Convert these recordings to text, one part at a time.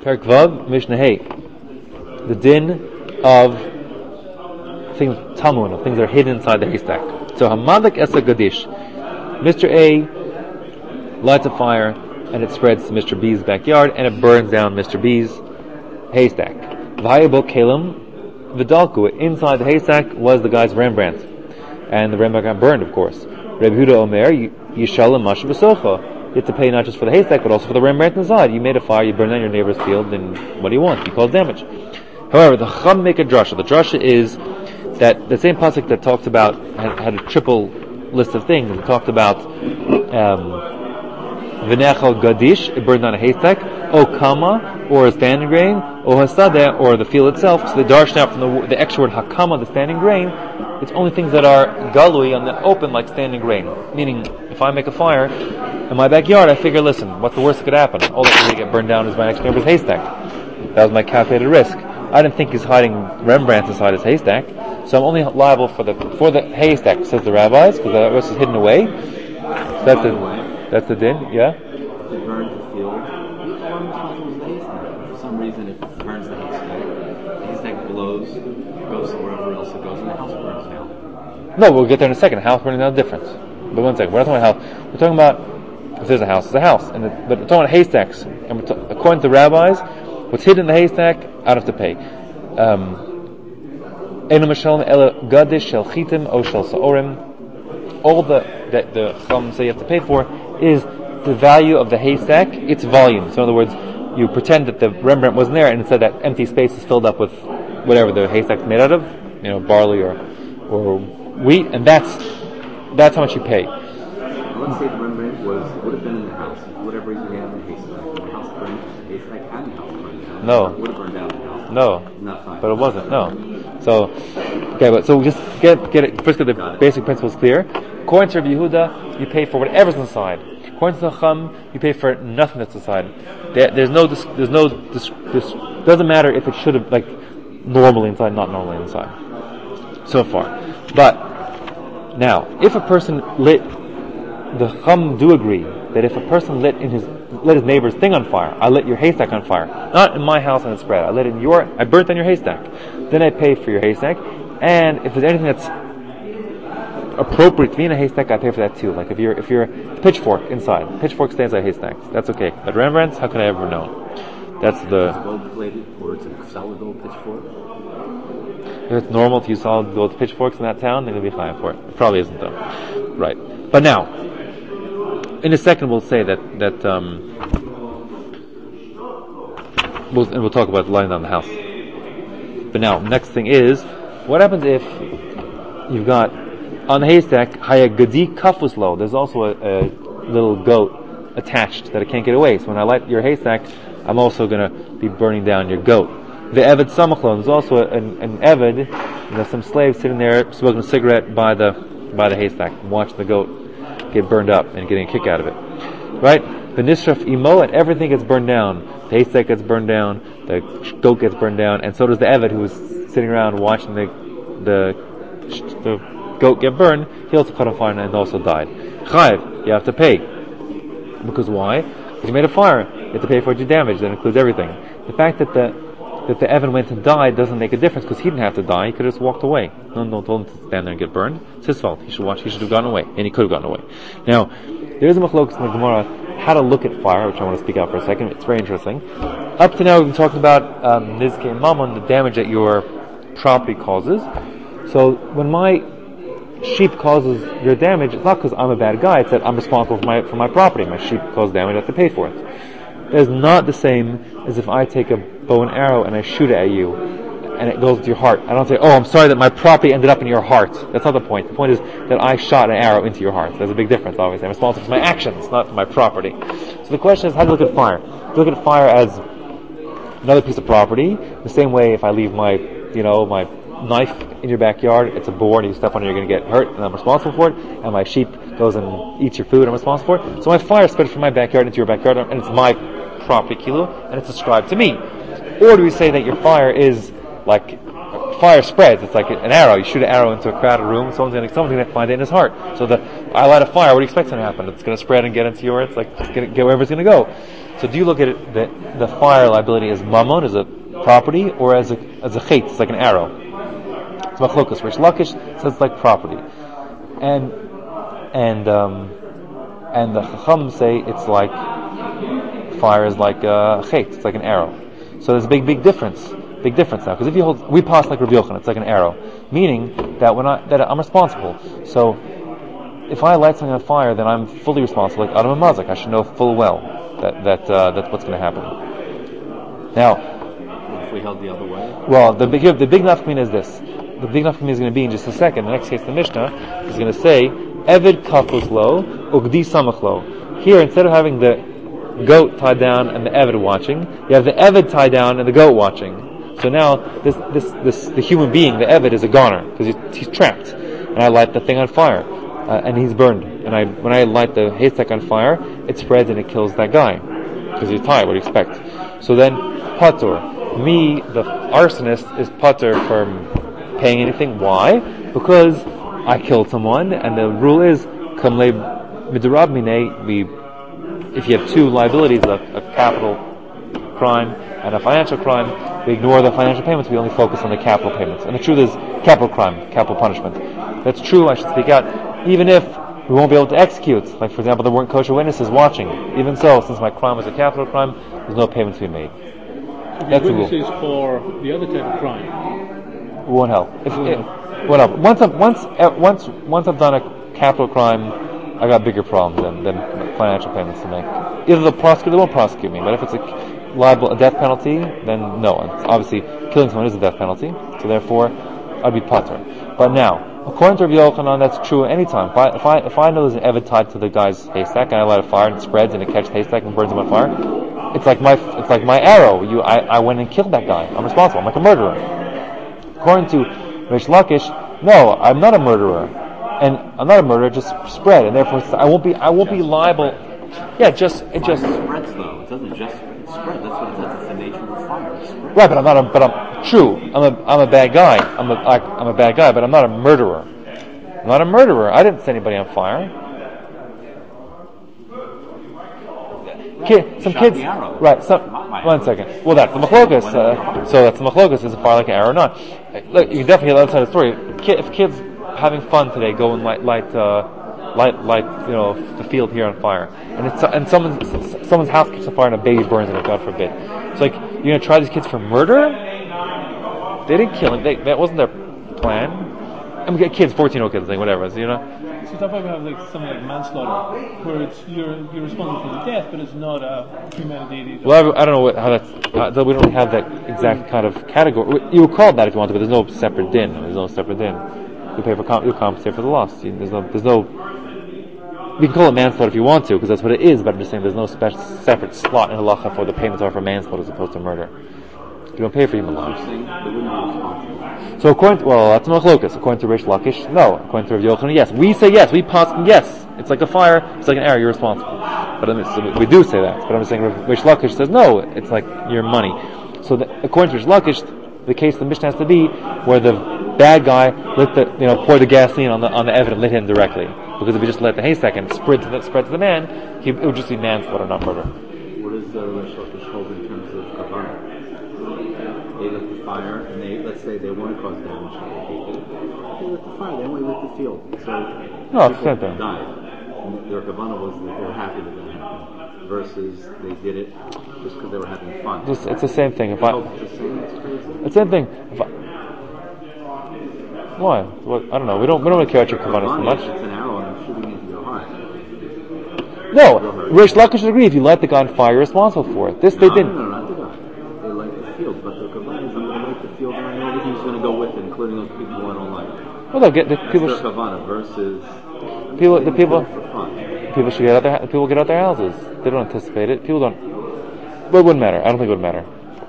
Perek Vav, Mishnah Hey. The din of things tamun, of things that are hidden inside the haystack. So Hamadak Esa Gadish. Mr. A lights a fire and it spreads to Mr. B's backyard and it burns down Mr. B's haystack. Vayabo Kalim Vidalku. Inside the haystack was the guy's Rembrandt. And the Rembrandt got burned, of course. Reb Huda Omer, Yishalim Mashu B'Socha. You have to pay not just for the haystack, but also for the Rembrandt inside. You made a fire, you burned down your neighbor's field, then what do you want? You cause damage. However, the Chacham make a drasha. The drasha is that the same pasuk that talked about, had a triple list of things. It talked about V'nechal Gadish, it burned down a haystack, O Kama, or a standing grain, O Hasadeh, or the field itself. So they darshan out from the extra word Hakama, the standing grain. It's only things that are galui on the open, like standing grain. Meaning, if I make a fire in my backyard, I figure, listen, what's the worst that could happen? All that's going to get burned down is my next neighbor's haystack. That was my calculated risk. I didn't think he's hiding Rembrandt inside his haystack, so I'm only liable for the haystack, says the rabbis, because the rest is hidden away. So that's the din, yeah? It burns the field. For some reason, it burns the haystack blows, goes wherever else it goes, and the house burns down. No, we'll get there in a second. A house burning down is different. But one second, we're not talking about house. We're talking about, if there's a house, it's a house. But we're talking about haystacks. And according to the rabbis, what's hidden in the haystack, I'd have to pay. All that the Chacham say you have to pay for is the value of the haystack, its volume. So in other words, you pretend that the Rembrandt wasn't there, and instead that empty space is filled up with whatever the haystack's made out of, barley or wheat, and that's how much you pay. Let's say the Rembrandt would have been in the house. For whatever reason, we have the haystack. The house burned, the haystack had the house burned down. No. It would have burned down the house. No. Not fine. But it wasn't. No. So, okay, so we just get it. First, get the basic principles clear. According to Rabbi Yehuda, you pay for whatever's inside. According to the Chacham, you pay for nothing that's inside. Doesn't matter if it should have normally inside, not normally inside. So far, but now, if a person lit, the Chacham do agree that if a person lit his neighbor's thing on fire, I lit your haystack on fire, not in my house and it spread, I burnt down your haystack, then I pay for your haystack, and if there's anything that's appropriate to be in a haystack, I pay for that too. Like if you're the pitchfork inside, the pitchfork stays in haystacks, that's okay. But Rembrandts, how can I ever know? That's the... It's gold plated, or it's a solid gold pitchfork? If it's normal to use solid gold pitchforks in that town, they're going to be fine for it. It probably isn't though. Right. But now, in a second we'll say that we'll talk about lying down the house. But now, next thing is, what happens if you've got, on the haystack, Haya Gadi Kafus Lo, there's also a little goat attached that it can't get away. So when I light your haystack, I'm also going to be burning down your goat. The Eved Samachlon, there's also an Eved, some slaves sitting there smoking a cigarette by the haystack, watching the goat get burned up and getting a kick out of it. Right? The Nisraf Imo, and everything gets burned down. The haystack gets burned down, the goat gets burned down, and so does the Eved who was sitting around watching the goat get burned. He also caught on fire and also died. Chayiv, you have to pay. Because why? Because you made a fire. You have to pay for your damage. That includes everything. The fact that the Evan went and died doesn't make a difference because he didn't have to die. He could have just walked away. No, told him to stand there and get burned. It's his fault. He should have gotten away, and he could have gotten away. Now, there is a machlokes in the Gemara how to look at fire, which I want to speak out for a second. It's very interesting. Up to now, we've been talking about nizkei mammon, the damage that your property causes. So when my sheep causes your damage, it's not because I'm a bad guy. It's that I'm responsible for my property. My sheep cause damage, I have to pay for it. It's not the same as if I take a bow and arrow and I shoot it at you and it goes to your heart. I don't say, I'm sorry that my property ended up in your heart. That's not the point. The point is that I shot an arrow into your heart. There's a big difference, obviously. I'm responsible for my actions, not for my property. So the question is, how do you look at fire? You look at fire as another piece of property. The same way if I leave my knife in your backyard, it's a boar and you step on it, you're going to get hurt and I'm responsible for it, and my sheep goes and eats your food, I'm responsible for it. So my fire spread from my backyard into your backyard and it's my property, kilo, and it's ascribed to me. Or do we say that your fire is like fire spreads. It's like an arrow. You shoot an arrow into a crowded room, someone's gonna find it in his heart. So I light a fire. What do you expect to happen? It's gonna spread and get into your. It's like it's gonna get wherever it's gonna go. So do you look at it the fire liability as mammon, as a property, or as a chait? It's like an arrow. It's machlokas. Rish Lakish says it's like property, and the Chacham say it's like fire is like a chait. It's like an arrow. So there's a big difference. Big difference now, because if you hold, we pass like Rabbi Yochanan, it's like an arrow, meaning that that I'm responsible. So if I light something on fire, then I'm fully responsible, like Adam and Mazik. I should know full well that's what's going to happen. Now, if we held the other way, well, the big nafkamina is this. The big nafkamina is going to be in just a second. The next case, the Mishnah is going to say Eved kafus lo ugdi samach lo. Here, instead of having the goat tied down and the Eved watching, you have the Eved tied down and the goat watching. So now, the human being, the Eved, is a goner, because he's trapped. And I light the thing on fire, and he's burned. And when I light the haystack on fire, it spreads and it kills that guy, because he's tied, what do you expect? So then, patur. Me, the arsonist, is patur from paying anything. Why? Because I killed someone, and the rule is, kamle midrab mine, if you have two liabilities, a capital crime and a financial crime, we ignore the financial payments, we only focus on the capital payments. And the truth is, capital crime, capital punishment. That's true, I should speak out, even if we won't be able to execute. Like, for example, there weren't kosher witnesses watching. Even so, since my crime was a capital crime, there's no payments to be made. That's the rule. Witnesses for the other type of crime won't help. Won't help. Once I've done a capital crime, I got bigger problems than financial payments to make. Either they won't prosecute me, but if it's a death penalty, then no. It's obviously, killing someone is a death penalty, so therefore, I'd be patur. But now, according to Rabbi Yochanan, that's true anytime. If I know there's an Eved tied to the guy's haystack, and I light a fire and it spreads and it catches the haystack and burns him on fire, it's like my arrow. I went and killed that guy. I'm responsible. I'm like a murderer. According to Rish Lakish, no, I'm not a murderer. And I'm not a murderer, just spread, and therefore I won't be liable. Yeah, it just spreads though. It doesn't just spread. That's what it says. It's the nature of the fire. Right, but I'm a bad guy. I'm a bad guy, but I'm not a murderer. I'm not a murderer. I didn't set anybody on fire. Some kids, right? One second. Well, that's the machlokas. So that's the machlokas. Is a fire like an arrow or not? Look, you can definitely hear the other side of the story. If kids having fun today go and light the field here on fire, and someone's house catches on fire and a baby burns in it, God forbid. It's like, you're going to try these kids for murder? They didn't kill him. That wasn't their plan. I mean, kids, 14-year-old kids, whatever. So, So you're talking about something like manslaughter, where you're responsible for the death, but it's not a premeditated. Well, I don't know how we don't have that exact kind of category. You would call it that if you want to, but there's no separate din. You compensate for the loss. There's no. You can call it manslaughter if you want to, because that's what it is. But I'm just saying, there's no separate slot in halacha for the payments are for manslaughter as opposed to murder. You don't pay for human lives. So that's machlokas. According to Rish Lakish, no. According to Rav Yochanan, yes. We say yes. We pass yes. It's like a fire. It's like an arrow. You're responsible. But we do say that. But I'm saying Rish Lakish says no. It's like your money. So according to Rish Lakish, the case of the Mishnah has to be where the bad guy poured the gasoline on the Eved and lit him directly. Because if you just let the haystack and spread to the man, it would just be manslaughter, not murder. What does the Rish Lakish hold in terms of kavanah? They lit the fire, and let's say they want to cause damage. They lit the fire. They only lit the field. So no, it's the same thing. Died. And their kavanah was that they were happy that that happened. Versus they did it just because they were having fun. It's the same thing. It's the same thing. Why? I don't know. We don't really care about your kavanah so much. It's an arrow and I'm shooting into your heart. No, Rish Lakish agreed. If you light the guy on fire, you're responsible for it. They didn't. No, not the guy. They light the field, but the kavanah is I'm going to light the field and I know everything's going to go with it, including those people who I don't like. Well, they'll get the people. That's their kavanah versus the people. People should get out people get out their houses. They don't anticipate it. People don't. But it wouldn't matter. I don't think it would matter.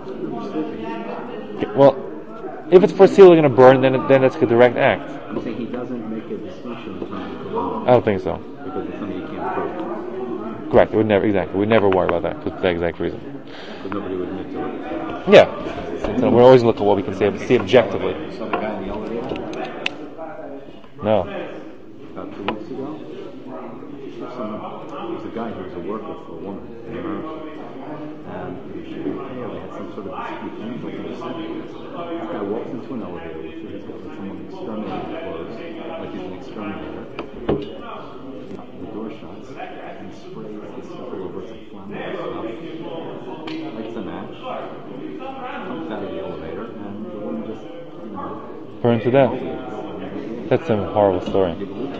Well, if it's foreseeable going to burn, then it's a direct act. I'm saying he doesn't make a distinction between the kavanah. I don't think so. Because it's something you can't prove. Correct. It would never worry about that for that exact reason. Because nobody would admit to it. Yeah. So we're always looking at what we can see objectively. You saw the guy in the elevator No. about 2 weeks ago? There was a guy who was a worker for a woman in America. And he was shooting pay, they had some sort of dispute. He was like in the city. This guy walks into an elevator, which he's got like someone exterminating clothes, like he's an exterminator. The door shuts and sprays this stuff all over, some flammable stuff. Lights a match, comes out of the elevator, and the woman just, Burned to death. That's a horrible story.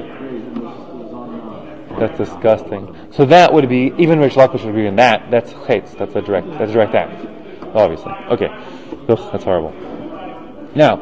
That's disgusting. So that would be, even Rish Lakish would agree in that. That's chetz. That's a direct act. Obviously. Okay. Ugh, that's horrible. Now,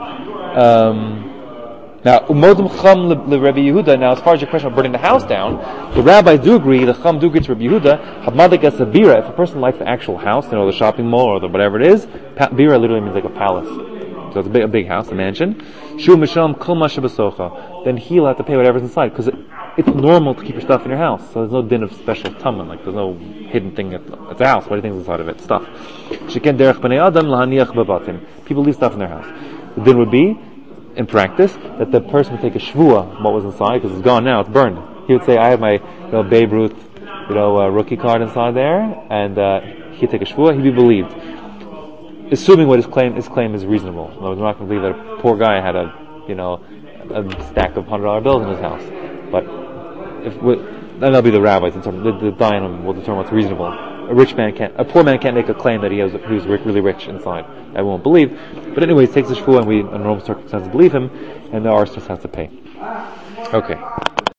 Umodim Cham Rabbi Yehuda. Now, as far as your question of burning the house down, the rabbis do agree. The Cham do agree to Rabbi Yehuda. Hamadik as a bira. If a person likes the actual house, the shopping mall or whatever it is, bira literally means like a palace. So it's a big house, a mansion. Shu Misham Kol Masha B'Socha. Then he'll have to pay whatever's inside because it's normal to keep your stuff in your house. So there's no din of special tumman. Like there's no hidden thing. It's a house. What do you think is inside of it? Stuff. Sheken derech b'nei adam lahaniach b'batim. People leave stuff in their house. The din would be, in practice, that the person would take a shvua what was inside because it's gone now. It's burned. He would say, "I have my Babe Ruth, rookie card inside there," and he'd take a shvua. He'd be believed. Assuming what his claim is reasonable. In other words, we're not going to believe that a poor guy had a stack of $100 bills in his house. But then that'll be the rabbis. The Dayanim will determine what's reasonable. A poor man can't make a claim that he was really rich inside. I won't believe. But anyways, he takes his shvuah and we, in normal circumstances, believe him, and the arsonist has to pay. Okay.